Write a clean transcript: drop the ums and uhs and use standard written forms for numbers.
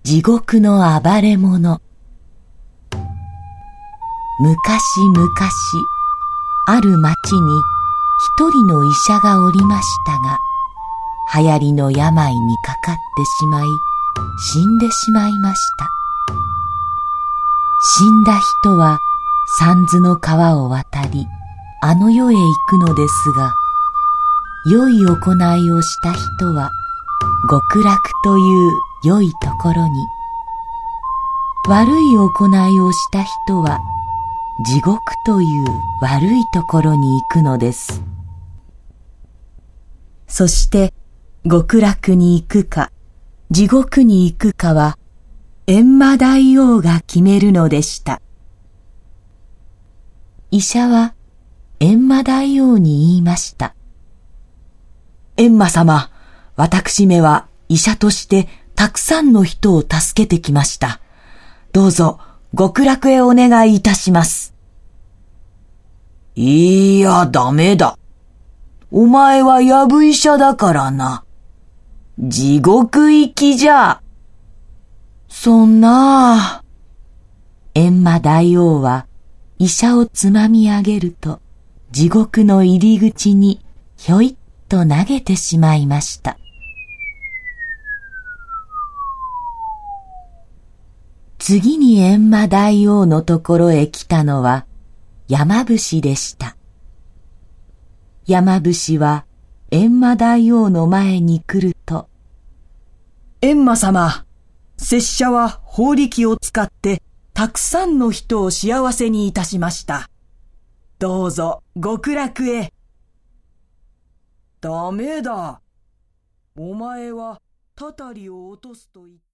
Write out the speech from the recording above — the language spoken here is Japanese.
地獄の暴れ者。昔々、ある町に一人の医者がおりましたが、流行りの病にかかってしまい、死んでしまいました。死んだ人は三途の川を渡り、あの世へ行くのですが、良い行いをした人は極楽という良いところに、悪い行いをした人は地獄という悪いところに行くのです。そして極楽に行くか地獄に行くかは閻魔大王が決めるのでした。医者は閻魔大王に言いました。閻魔様、私めは医者としてたくさんの人を助けてきました。どうぞ極楽へお願いいたします。いや、ダメだ。お前はやぶ医者だからな。地獄行きじゃ。そんな。閻魔大王は医者をつまみ上げると、地獄の入り口にひょいっと投げてしまいました。次に閻魔大王のところへ来たのは山伏でした。山伏は閻魔大王の前に来ると、 閻魔様、拙者は法力を使ってたくさんの人を幸せにいたしました。どうぞ極楽へ。ダメだ。お前はたたりを落とすと言って